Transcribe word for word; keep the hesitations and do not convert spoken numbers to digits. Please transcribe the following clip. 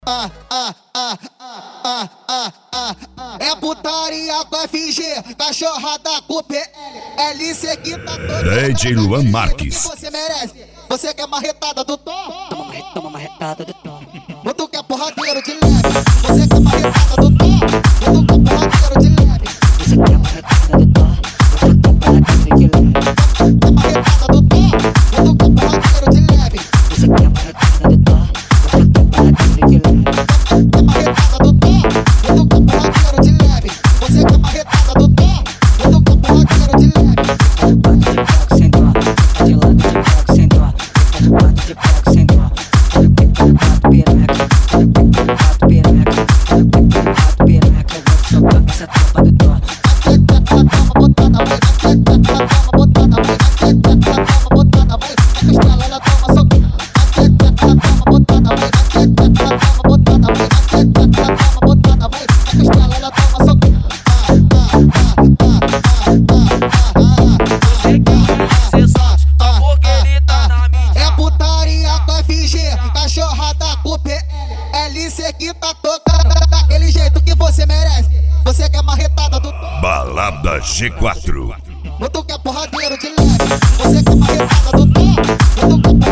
Ah, ah, ah, ah, ah, ah, ah. É putaria com F G, cachorrada com P L C que tá todo. D J Luan Marques. Você merece, você quer marretada do Tom? Toma marre, toma marretada do Tom. Mas tu quer porradeiro de leve, você quer marretada do Tom? Mas tu quer porradeiro de leve, Você quer marretada do Tom? Você quer porradeiro de leve. quer marretada do Tom? Mas tu quer porradeiro de leve, Você quer marretada do Tom? Você quer porradeiro de leve. quer marretada do Tom? Mas tu quer porradeiro de leve, você quer marretada do Tom? Mas tu quer porradeiro de leve. Bate de pego sem dó, de lado de pego sem dó. Bate de pego sem dó. Olha o pico do pato pireca, olha o pico do pato pireca, olha o pico do pato pireca. Eu vou soltar essa tropa do Tom. É putaria com F G, cachorrada com P L C que tá tocando daquele jeito que você merece. Você quer marretada do Tom? Balada G quatro. Mas tu quer porradeiro de leve, você quer marretada do Tom? Mas tu quer